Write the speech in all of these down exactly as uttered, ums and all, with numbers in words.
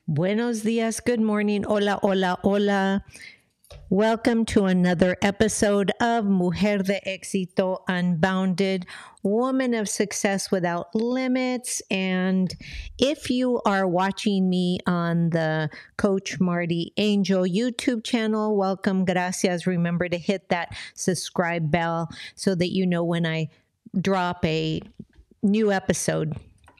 Buenos dias, good morning, hola, hola, hola. Welcome to another episode of Mujer de Éxito Unbounded, Woman of Success Without Limits. And if you are watching me on the Coach Marty Angel YouTube channel, welcome, gracias. Remember to hit that subscribe bell so that you know when I drop a new episode.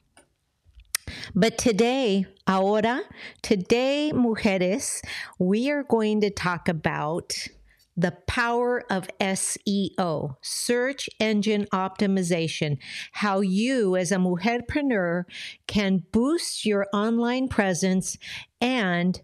But today, ahora, today, mujeres, we are going to talk about the power of S E O, search engine optimization, how you as a mujerpreneur can boost your online presence and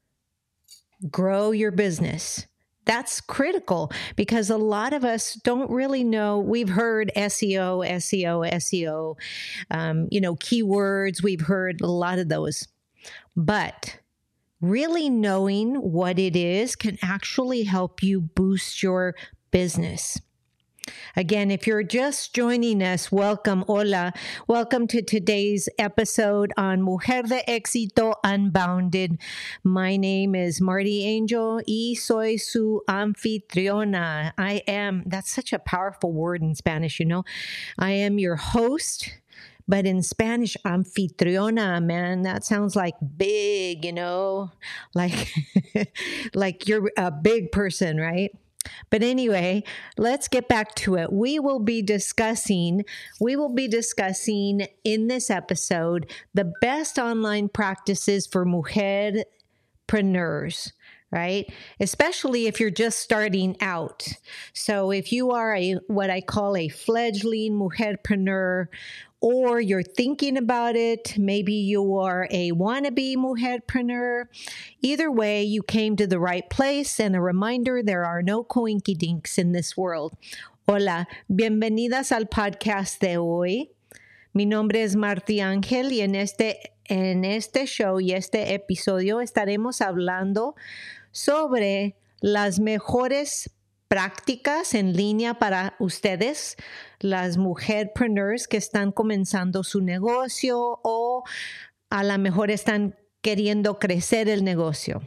grow your business. That's critical because a lot of us don't really know. We've heard S E O, S E O, S E O, um, you know, keywords. We've heard a lot of those. But really knowing what it is can actually help you boost your business. Again, if you're just joining us, welcome, hola. Welcome to today's episode on Mujer de Éxito Unbounded. My name is Marty Angel y soy su anfitriona. I am, that's such a powerful word in Spanish, you know. I am your host. But in Spanish, anfitriona, man, that sounds like big, you know, like, like you're a big person, right? But anyway, let's get back to it. We will be discussing, we will be discussing in this episode the best online practices for mujerpreneurs, right? Especially if you're just starting out. So if you are a what I call a fledgling mujerpreneur, or you're thinking about it, maybe you are a wannabe mujerpreneur. Either way, you came to the right place. And a reminder, there are no coinkydinks in this world. Hola, bienvenidas al podcast de hoy. Mi nombre es Marty Ángel y en este, en este show y este episodio estaremos hablando sobre las mejores prácticas en línea para ustedes, las mujerpreneurs que están comenzando su negocio o a lo mejor están queriendo crecer el negocio.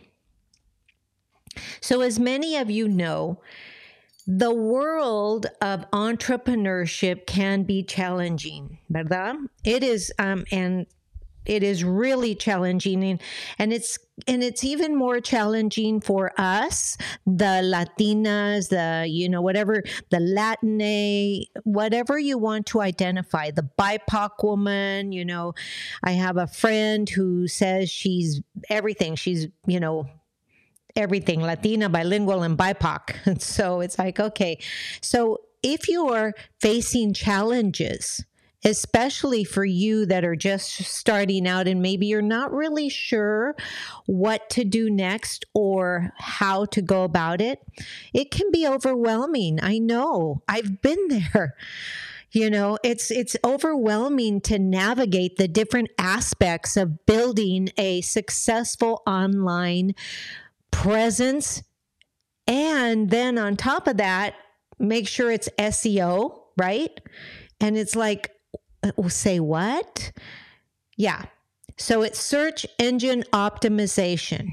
So as many of you know, the world of entrepreneurship can be challenging, ¿verdad? It is, um, and it is really challenging, and, and it's and it's even more challenging for us, the Latinas, the, you know, whatever, the Latine, whatever you want to identify, the B I P O C woman. You know, I have a friend who says she's everything. She's, you know, everything, Latina, bilingual, and B I P O C. And so it's like, okay, so if you are facing challenges, especially for you that are just starting out and maybe you're not really sure what to do next or how to go about it, it can be overwhelming. I know. I've been there. You know, it's it's overwhelming to navigate the different aspects of building a successful online presence. And then on top of that, make sure it's S E O, right? And it's like, say what? Yeah. So it's search engine optimization.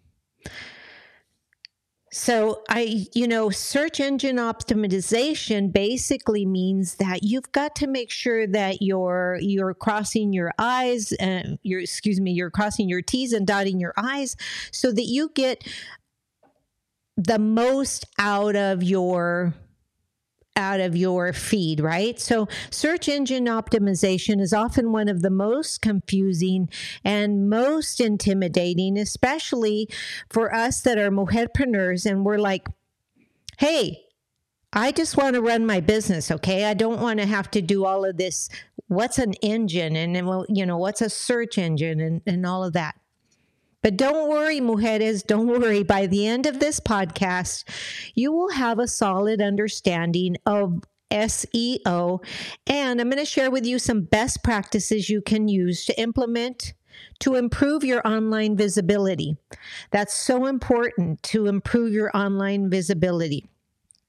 So I, you know, search engine optimization basically means that you've got to make sure that you're you're crossing your I's and you're excuse me, you're crossing your T's and dotting your I's so that you get the most out of your out of your feed, right? So search engine optimization is often one of the most confusing and most intimidating, especially for us that are mujerpreneurs and we're like, hey, I just want to run my business, okay? I don't want to have to do all of this. What's an engine? And, well, you know, what's a search engine and, and all of that? But don't worry, mujeres, don't worry. By the end of this podcast, you will have a solid understanding of S E O. And I'm going to share with you some best practices you can use to implement to improve your online visibility. That's so important, to improve your online visibility.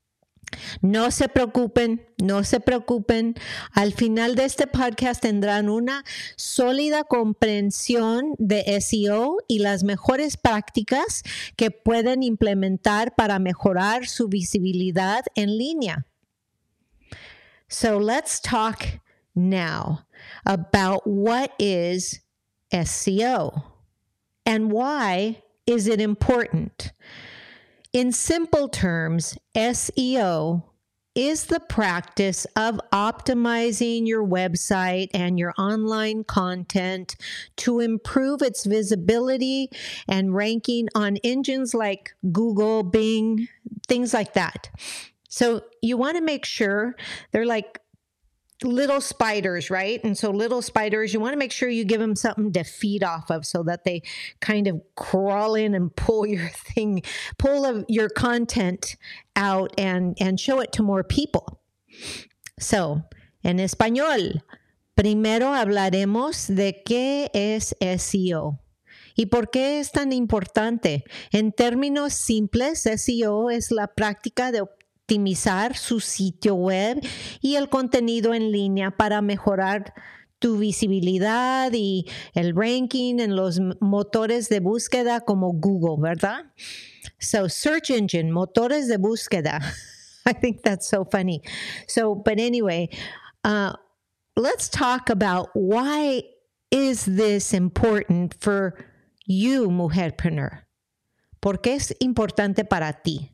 No se preocupen, no se preocupen. Al final de este podcast tendrán una sólida comprensión de S E O y las mejores prácticas que pueden implementar para mejorar su visibilidad en línea. So let's talk now about what is S E O and why is it important. In simple terms, S E O is the practice of optimizing your website and your online content to improve its visibility and ranking on engines like Google, Bing, things like that. So you want to make sure they're like little spiders, right? And so little spiders, you want to make sure you give them something to feed off of so that they kind of crawl in and pull your thing, pull of your content out and, and show it to more people. So, en español, primero hablaremos de qué es S E O. ¿Y por qué es tan importante? En términos simples, S E O es la práctica de optimizar su sitio web y el contenido en línea para mejorar tu visibilidad y el ranking en los motores de búsqueda como Google, ¿verdad? So, search engine, motores de búsqueda. I think that's so funny. So, but anyway, uh, let's talk about why is this important for you, mujerpreneur. ¿Por qué es importante para ti?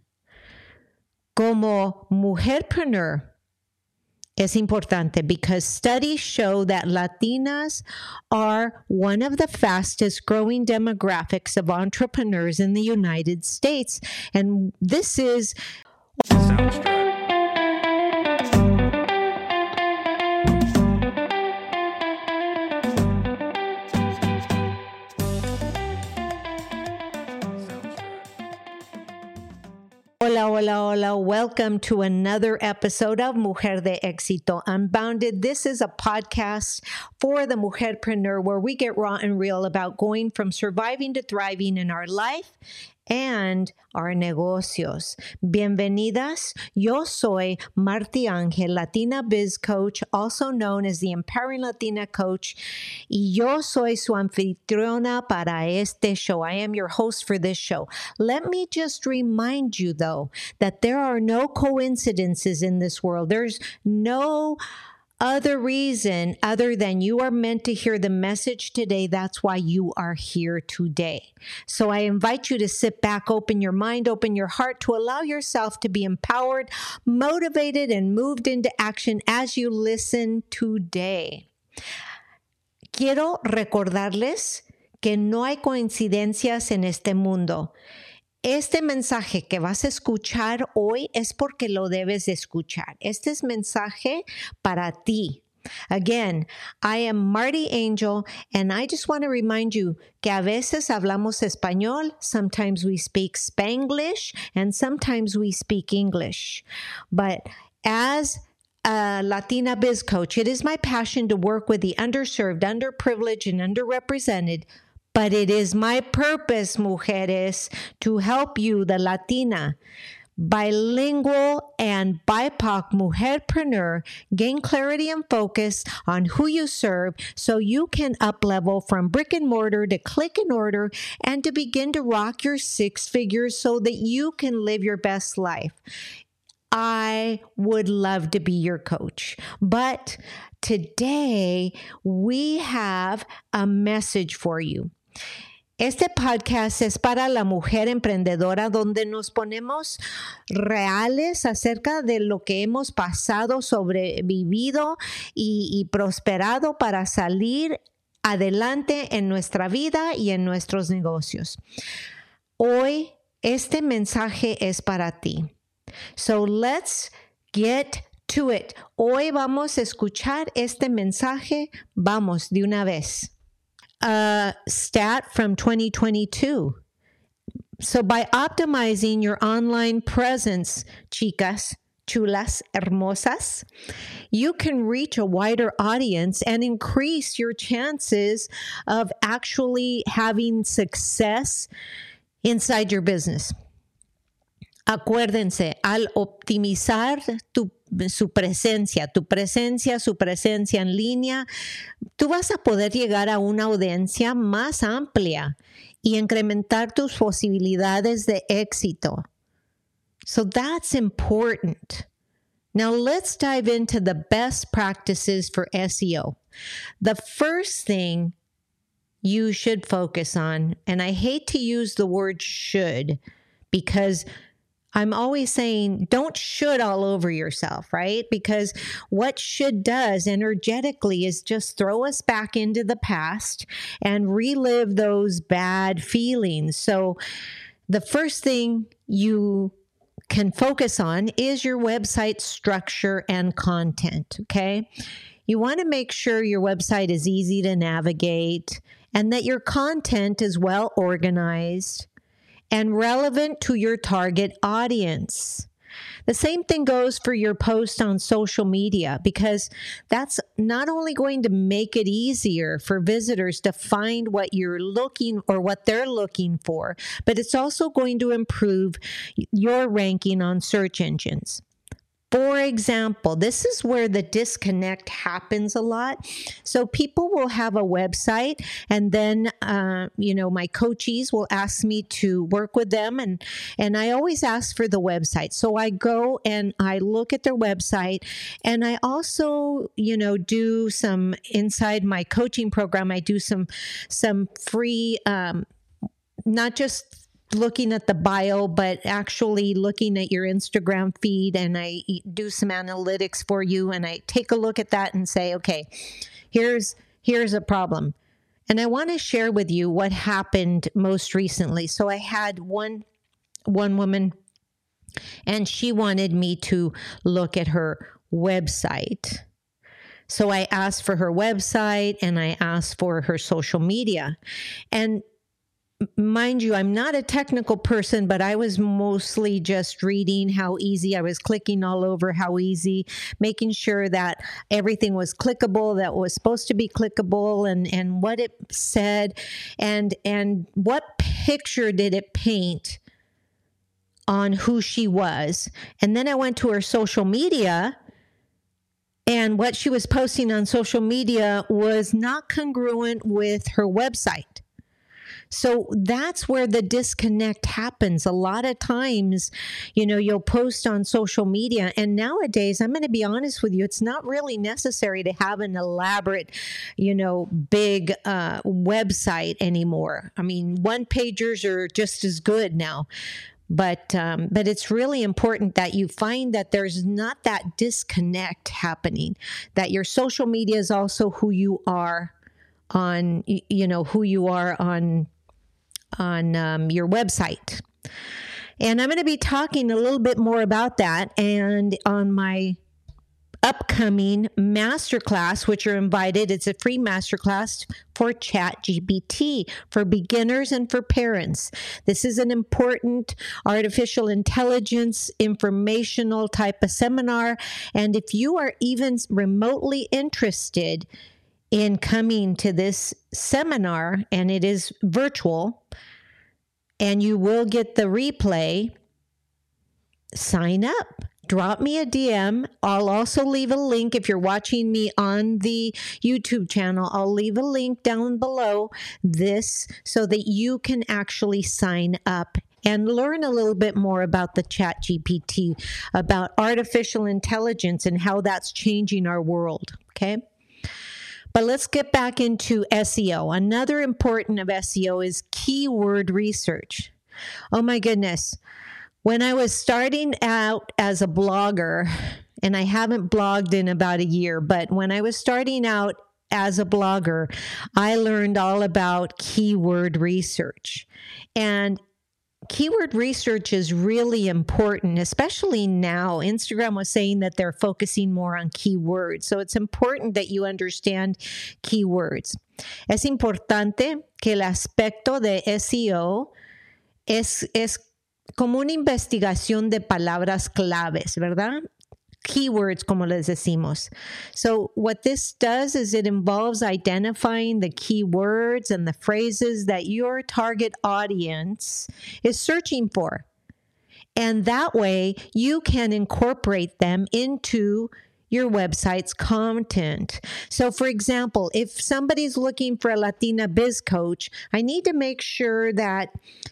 Como mujerpreneur, es importante because studies show that Latinas are one of the fastest growing demographics of entrepreneurs in the United States. And this is Soundstripe. Hola, hola, hola. Welcome to another episode of Mujer de Éxito Unbounded. This is a podcast for the mujerpreneur where we get raw and real about going from surviving to thriving in our life and our negocios. Bienvenidas. Yo soy Marti Ángel, Latina Biz Coach, also known as the Empowering Latina Coach. Y yo soy su anfitriona para este show. I am your host for this show. Let me just remind you, though, that there are no coincidences in this world. There's no other reason other than you are meant to hear the message today. That's why you are here today. So I invite you to sit back, open your mind, open your heart to allow yourself to be empowered, motivated, and moved into action as you listen today. Quiero recordarles que no hay coincidencias en este mundo. Este mensaje que vas a escuchar hoy es porque lo debes de escuchar. Este es mensaje para ti. Again, I am Marti Angel, and I just want to remind you que a veces hablamos español, sometimes we speak Spanglish, and sometimes we speak English. But as a Latina Biz Coach, it is my passion to work with the underserved, underprivileged, and underrepresented. But it is my purpose, mujeres, to help you, the Latina, bilingual and B I P O C mujerpreneur, gain clarity and focus on who you serve so you can up-level from brick and mortar to click and order and to begin to rock your six figures so that you can live your best life. I would love to be your coach, but today we have a message for you. Este podcast es para la mujer emprendedora donde nos ponemos reales acerca de lo que hemos pasado, sobrevivido y, y prosperado para salir adelante en nuestra vida y en nuestros negocios. Hoy este mensaje es para ti. So let's get to it. Hoy vamos a escuchar este mensaje. Vamos de una vez. A stat from twenty twenty-two. So by optimizing your online presence, chicas, chulas, hermosas, you can reach a wider audience and increase your chances of actually having success inside your business. Acuérdense, al optimizar tu, su presencia, tu presencia, su presencia en línea, tú vas a poder llegar a una audiencia más amplia y incrementar tus posibilidades de éxito. So that's important. Now let's dive into the best practices for S E O. The first thing you should focus on, and I hate to use the word should because I'm always saying don't should all over yourself, right? Because what should does energetically is just throw us back into the past and relive those bad feelings. So the first thing you can focus on is your website structure and content, okay? You want to make sure your website is easy to navigate and that your content is well organized and relevant to your target audience. The same thing goes for your post on social media because that's not only going to make it easier for visitors to find what you're looking or what they're looking for, but it's also going to improve your ranking on search engines. For example, this is where the disconnect happens a lot. So people will have a website and then, uh, you know, my coaches will ask me to work with them. And, and I always ask for the website. So I go and I look at their website and I also, you know, do some inside my coaching program. I do some, some free, um, not just looking at the bio, but actually looking at your Instagram feed, and I do some analytics for you, and I take a look at that and say, okay, here's here's a problem. And I want to share with you what happened most recently. So I had one one woman, and she wanted me to look at her website. So I asked for her website and I asked for her social media. And mind you, I'm not a technical person, but I was mostly just reading how easy. I was clicking all over how easy, making sure that everything was clickable, that was supposed to be clickable, and, and what it said, and, and what picture did it paint on who she was. And then I went to her social media, and what she was posting on social media was not congruent with her website. So that's where the disconnect happens. A lot of times, you know, you'll post on social media, and nowadays, I'm going to be honest with you, it's not really necessary to have an elaborate, you know, big uh, website anymore. I mean, one-pagers are just as good now. But um, but it's really important that you find that there's not that disconnect happening, that your social media is also who you are on, you know, who you are on on um, your website. And I'm going to be talking a little bit more about that and on my upcoming masterclass, which you're invited. It's a free masterclass for ChatGPT for beginners and for parents. This is an important artificial intelligence informational type of seminar. And if you are even remotely interested in coming to this seminar, and it is virtual, and you will get the replay, sign up. Drop me a D M. I'll also leave a link if you're watching me on the YouTube channel. I'll leave a link down below this so that you can actually sign up and learn a little bit more about the ChatGPT, about artificial intelligence and how that's changing our world, okay? But let's get back into S E O. Another important of S E O is keyword research. Oh my goodness. When I was starting out as a blogger, and I haven't blogged in about a year, but when I was starting out as a blogger, I learned all about keyword research. And keyword research is really important, especially now. Instagram was saying that they're focusing more on keywords. So it's important that you understand keywords. Es importante que el aspecto de S E O es, es como una investigación de palabras claves, ¿verdad? Keywords, como les decimos. So what this does is it involves identifying the keywords and the phrases that your target audience is searching for. And that way you can incorporate them into your website's content. So for example, if somebody's looking for a Latina biz coach, I need to make sure that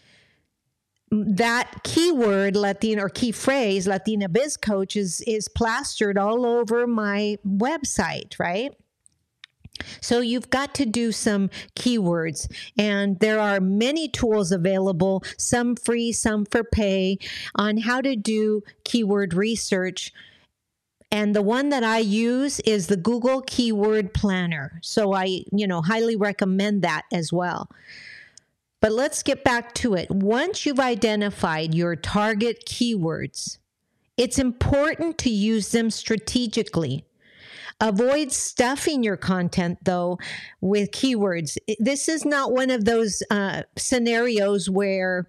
that keyword Latina or key phrase Latina biz coach is, is plastered all over my website, right? So you've got to do some keywords, and there are many tools available, some free, some for pay, on how to do keyword research. And the one that I use is the Google Keyword Planner. So I, you know, highly recommend that as well. But let's get back to it. Once you've identified your target keywords, it's important to use them strategically. Avoid stuffing your content, though, with keywords. This is not one of those uh, scenarios where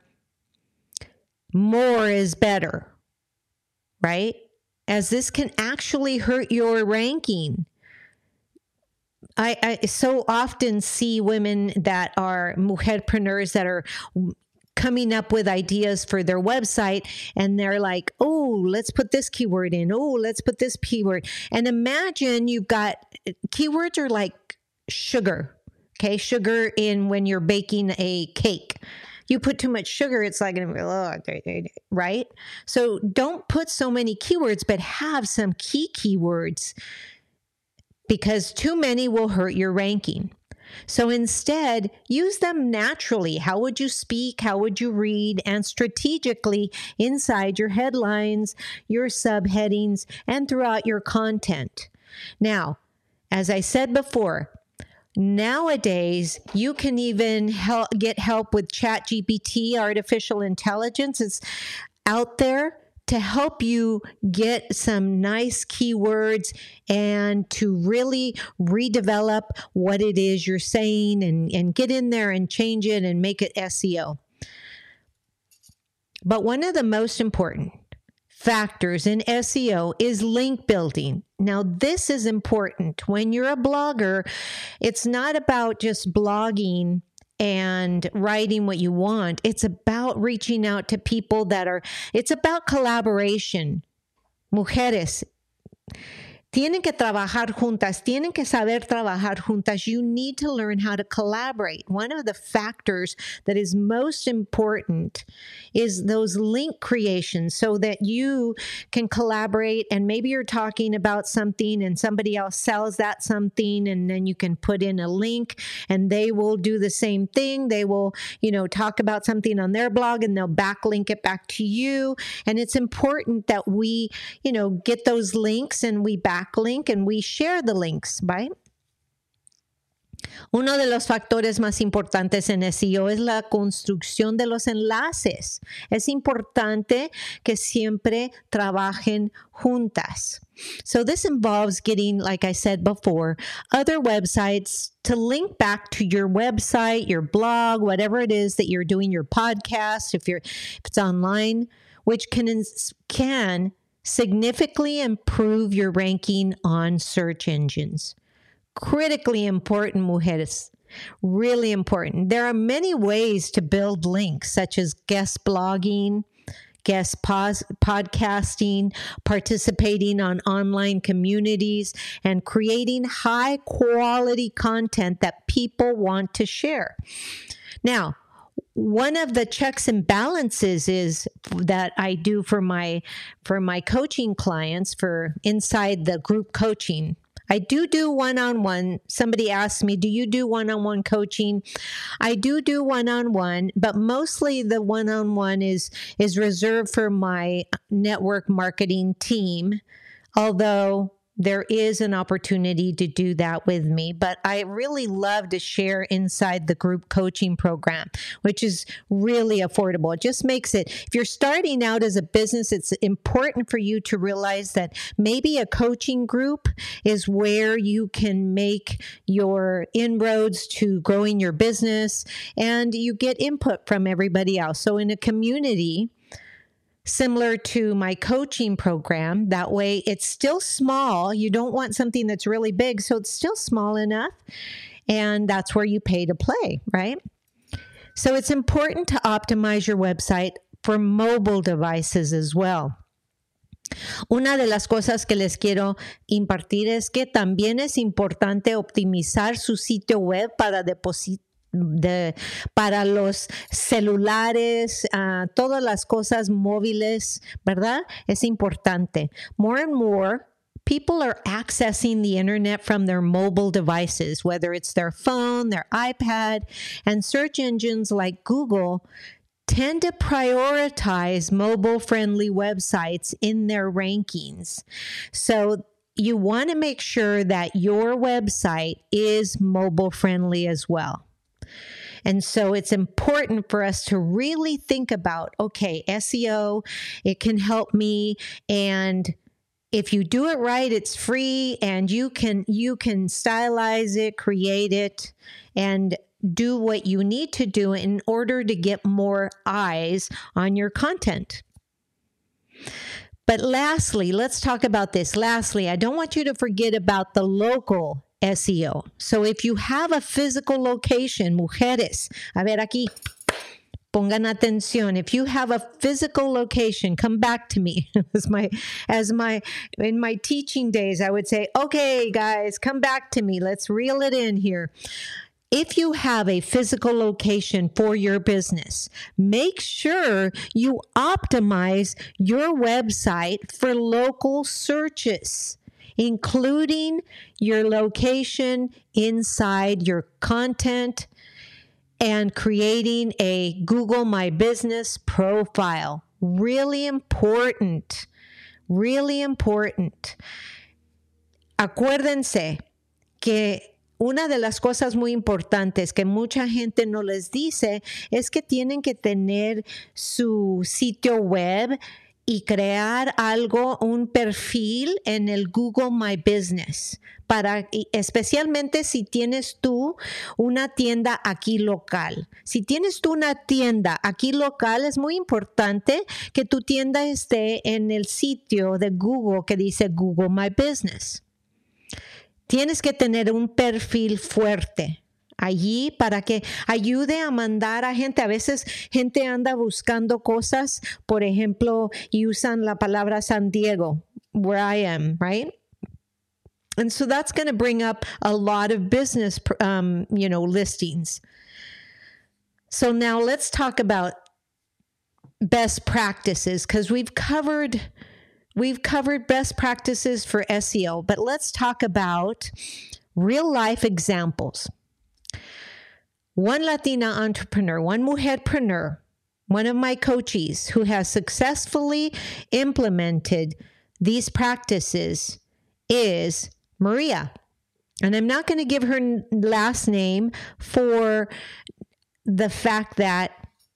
more is better, right? As this can actually hurt your ranking. I, I so often see women that are mujerpreneurs that are coming up with ideas for their website, and they're like, oh, let's put this keyword in. Oh, let's put this keyword. And imagine you've got, keywords are like sugar, okay? Sugar in when you're baking a cake. You put too much sugar, it's like, right? So don't put so many keywords, but have some key keywords, because too many will hurt your ranking. So instead, use them naturally. How would you speak? How would you read? And strategically inside your headlines, your subheadings, and throughout your content. Now, as I said before, nowadays, you can even help, get help with ChatGPT, artificial intelligence. It's out there to help you get some nice keywords and to really redevelop what it is you're saying, and, and get in there and change it and make it S E O. But one of the most important factors in S E O is link building. Now, this is important. When you're a blogger, it's not about just blogging and writing what you want. It's about reaching out to people that are, it's about collaboration. Mujeres tienen que trabajar juntas, tienen que saber trabajar juntas. You need to learn how to collaborate. One of the factors that is most important is those link creations, so that you can collaborate, and maybe you're talking about something and somebody else sells that something, and then you can put in a link and they will do the same thing. They will, you know, talk about something on their blog and they'll backlink it back to you. And it's important that we, you know, get those links and we back link and we share the links, right? Uno de los factores más importantes en S E O es la construcción de los enlaces. Es importante que siempre trabajen juntas. So this involves getting, like I said before, other websites to link back to your website, your blog, whatever it is that you're doing, your podcast, if you're if it's online, which can can significantly improve your ranking on search engines. Critically important, mujeres. Really important. There are many ways to build links, such as guest blogging, guest pos- podcasting, participating on online communities, and creating high quality content that people want to share. Now, one of the checks and balances is that I do for my for my coaching clients, for inside the group coaching. I do do one-on-one. Somebody asked me, do you do one-on-one coaching? I do do one-on-one, but mostly the one-on-one is is reserved for my network marketing team, although there is an opportunity to do that with me. But I really love to share inside the group coaching program, which is really affordable. It just makes it, if you're starting out as a business, it's important for you to realize that maybe a coaching group is where you can make your inroads to growing your business, and you get input from everybody else. So in a community, similar to my coaching program, that way it's still small. You don't want something that's really big, so it's still small enough. And that's where you pay to play, right? So it's important to optimize your website for mobile devices as well. Una de las cosas que les quiero impartir es que también es importante optimizar su sitio web para depositar De, para los celulares, uh, todas las cosas móviles, ¿verdad? Es importante. More and more, people are accessing the internet from their mobile devices, whether it's their phone, their iPad, and search engines like Google tend to prioritize mobile-friendly websites in their rankings. So you want to make sure that your website is mobile-friendly as well. And so it's important for us to really think about, okay, S E O, it can help me. And if you do it right, it's free and you can, you can stylize it, create it, and do what you need to do in order to get more eyes on your content. But lastly, let's talk about this. Lastly, I don't want you to forget about the local S E O. So if you have a physical location, mujeres, a ver aquí, pongan atención. If you have a physical location, come back to me. As my, as my, in my teaching days, I would say, okay, guys, come back to me. Let's reel it in here. If you have a physical location for your business, make sure you optimize your website for local searches, including your location inside your content and creating a Google My Business profile. Really important, really important. Acuérdense que una de las cosas muy importantes que mucha gente no les dice es que tienen que tener su sitio web y crear algo, un perfil en el Google My Business, para, especialmente si tienes tú una tienda aquí local. Si tienes tú una tienda aquí local, es muy importante que tu tienda esté en el sitio de Google que dice Google My Business. Tienes que tener un perfil fuerte allí para que ayude a mandar a gente. A veces gente anda buscando cosas, por ejemplo, y usan la palabra San Diego, where I am, right? And so that's going to bring up a lot of business, um, you know, listings. So now let's talk about best practices, because we've covered We've covered best practices for S E O, but let's talk about real life examples. One Latina entrepreneur, one mujerpreneur, one of my coaches who has successfully implemented these practices is Maria. And I'm not going to give her last name for the fact that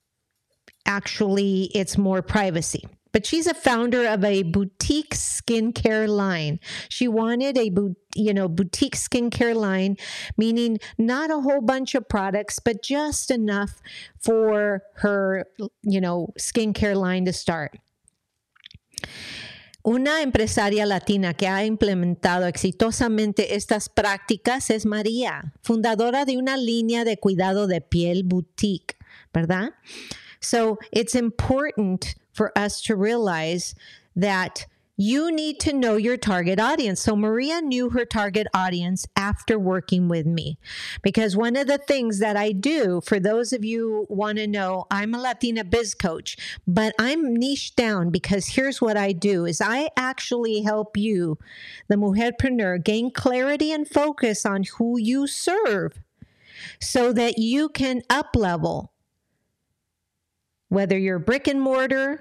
actually it's more privacy. But she's a founder of a boutique skincare line. She wanted a, you know, boutique skincare line, meaning not a whole bunch of products, but just enough for her, you know, skincare line to start. Una empresaria latina que ha implementado exitosamente estas prácticas es María, fundadora de una línea de cuidado de piel boutique, ¿verdad? So it's important for us to realize that you need to know your target audience. So Maria knew her target audience after working with me, because one of the things that I do, for those of you who want to know, I'm a Latina biz coach, but I'm niche down, because here's what I do is I actually help you, the mujerpreneur, gain clarity and focus on who you serve so that you can up level. Whether you're brick and mortar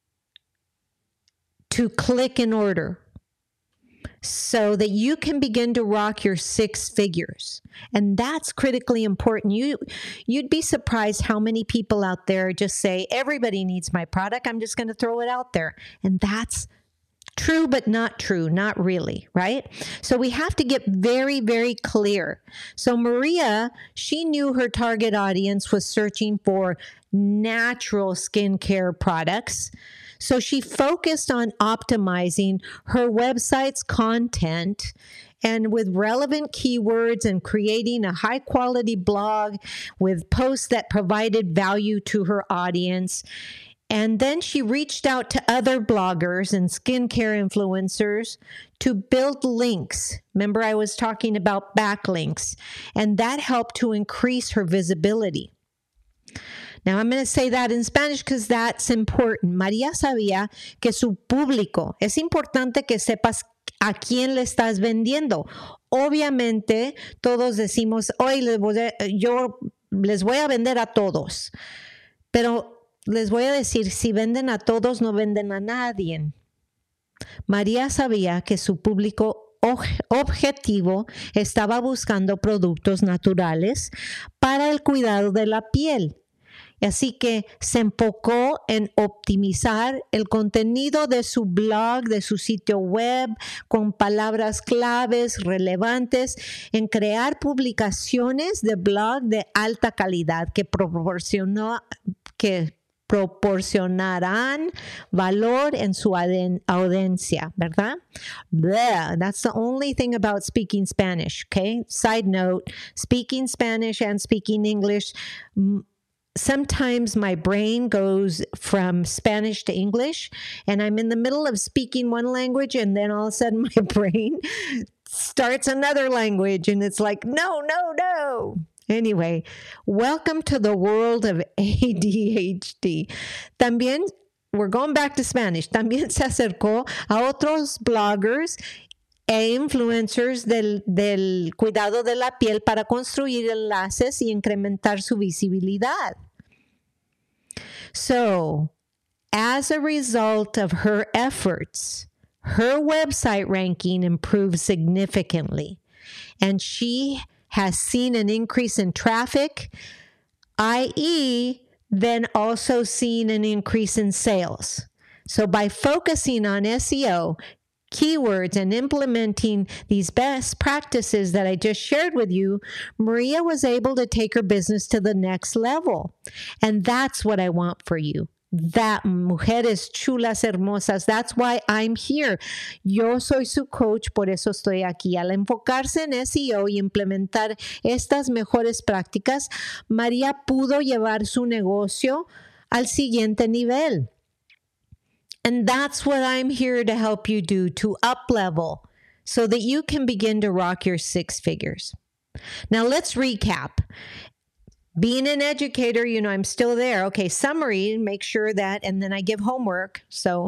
to click and order, so that you can begin to rock your six figures. And that's critically important. You, you'd be surprised how many people out there just say, everybody needs my product, I'm just going to throw it out there. And that's true, but not true, not really, right? So we have to get very, very clear. So Maria, she knew her target audience was searching for natural skincare products. So she focused on optimizing her website's content and with relevant keywords and creating a high quality blog with posts that provided value to her audience. And then she reached out to other bloggers and skincare influencers to build links. Remember, I was talking about backlinks, and that helped to increase her visibility. Now, I'm going to say that in Spanish because that's important. María sabía que su público, es importante que sepas a quién le estás vendiendo. Obviamente, todos decimos, hoy les voy a, yo les voy a vender a todos. Pero les voy a decir, si venden a todos, no venden a nadie. María sabía que su público objetivo estaba buscando productos naturales para el cuidado de la piel. Así que se enfocó en optimizar el contenido de su blog, de su sitio web, con palabras claves relevantes, en crear publicaciones de blog de alta calidad que proporcionó, que proporcionarán valor en su audiencia, ¿verdad? Bleh, that's the only thing about speaking Spanish, okay? Side note, speaking Spanish and speaking English, sometimes my brain goes from Spanish to English, and I'm in the middle of speaking one language, and then all of a sudden my brain starts another language, and it's like, no, no, no. Anyway, welcome to the world of A D H D. También, we're going back to Spanish, también se acercó a otros bloggers e influencers del, del cuidado de la piel para construir enlaces y incrementar su visibilidad. So, as a result of her efforts, her website ranking improved significantly, and she has seen an increase in traffic, that is, then also seen an increase in sales. So by focusing on S E O, keywords, and implementing these best practices that I just shared with you, Maria was able to take her business to the next level. And that's what I want for you. That, mujeres chulas, hermosas, that's why I'm here. Yo soy su coach, por eso estoy aquí. Al enfocarse en S E O y implementar estas mejores prácticas, María pudo llevar su negocio al siguiente nivel. And that's what I'm here to help you do, to up-level, so that you can begin to rock your six figures. Now, let's recap. Being an educator, you know, I'm still there. Okay, summary, make sure that, and then I give homework. So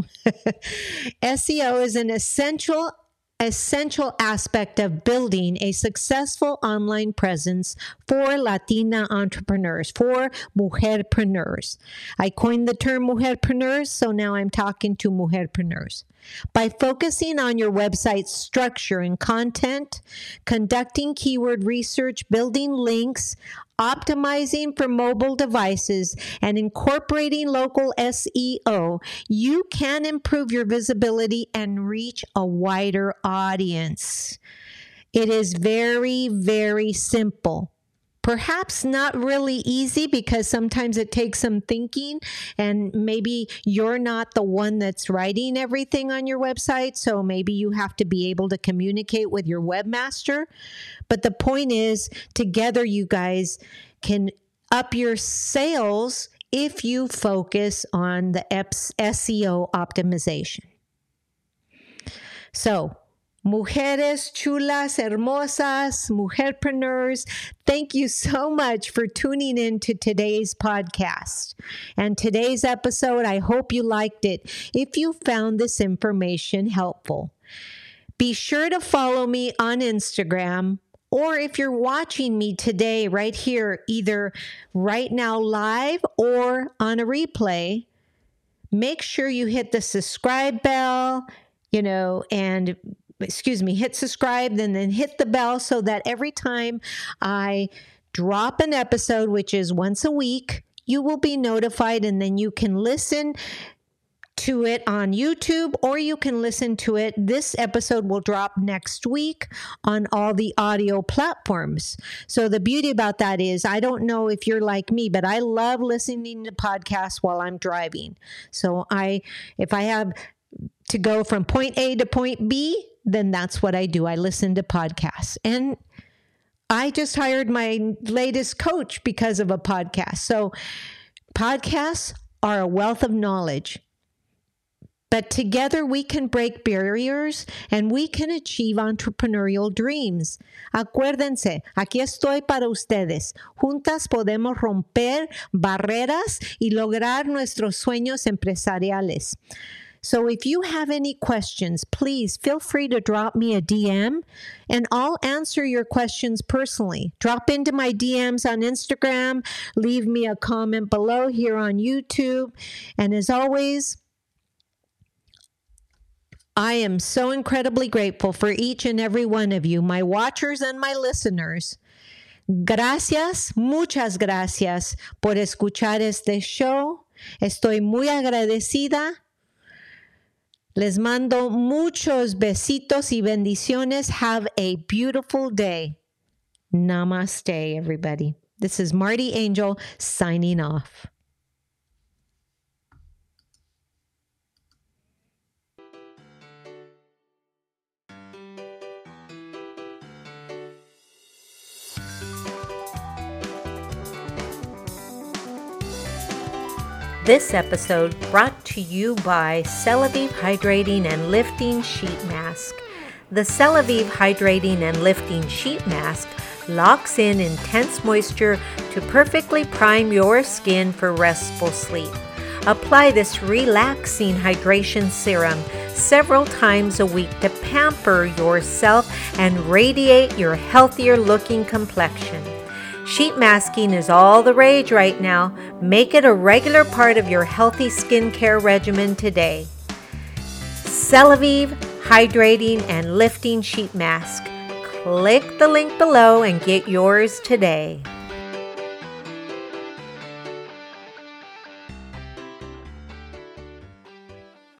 S E O is an essential essential aspect of building a successful online presence for Latina entrepreneurs, for mujerpreneurs. I coined the term mujerpreneurs, so now I'm talking to mujerpreneurs. By focusing on your website's structure and content, conducting keyword research, building links, optimizing for mobile devices, and incorporating local S E O, you can improve your visibility and reach a wider audience. It is very, very simple. Perhaps not really easy because sometimes it takes some thinking, and maybe you're not the one that's writing everything on your website, so maybe you have to be able to communicate with your webmaster. But the point is, together you guys can up your sales if you focus on the S E O optimization. So, mujeres chulas, hermosas, mujerpreneurs, thank you so much for tuning in to today's podcast and today's episode. I hope you liked it. If you found this information helpful, be sure to follow me on Instagram, or if you're watching me today right here, either right now live or on a replay, make sure you hit the subscribe bell, you know, and excuse me, hit subscribe, and then hit the bell so that every time I drop an episode, which is once a week, you will be notified, and then you can listen to it on YouTube, or you can listen to it. This episode will drop next week on all the audio platforms. So the beauty about that is, I don't know if you're like me, but I love listening to podcasts while I'm driving. So I, if I have to go from point A to point B, then that's what I do. I listen to podcasts. And I just hired my latest coach because of a podcast. So podcasts are a wealth of knowledge. But together we can break barriers and we can achieve entrepreneurial dreams. Acuérdense, aquí estoy para ustedes. Juntas podemos romper barreras y lograr nuestros sueños empresariales. So if you have any questions, please feel free to drop me a D M and I'll answer your questions personally. Drop into my D Ms on Instagram, leave me a comment below here on YouTube. And as always, I am so incredibly grateful for each and every one of you, my watchers and my listeners. Gracias, muchas gracias por escuchar este show. Estoy muy agradecida. Les mando muchos besitos y bendiciones. Have a beautiful day. Namaste, everybody. This is Marty Angel signing off. This episode brought to you by Celavive Hydrating and Lifting Sheet Mask. The Celavive Hydrating and Lifting Sheet Mask locks in intense moisture to perfectly prime your skin for restful sleep. Apply this relaxing hydration serum several times a week to pamper yourself and radiate your healthier looking complexion. Sheet masking is all the rage right now. Make it a regular part of your healthy skincare regimen today. Celavive Hydrating and Lifting Sheet Mask. Click the link below and get yours today.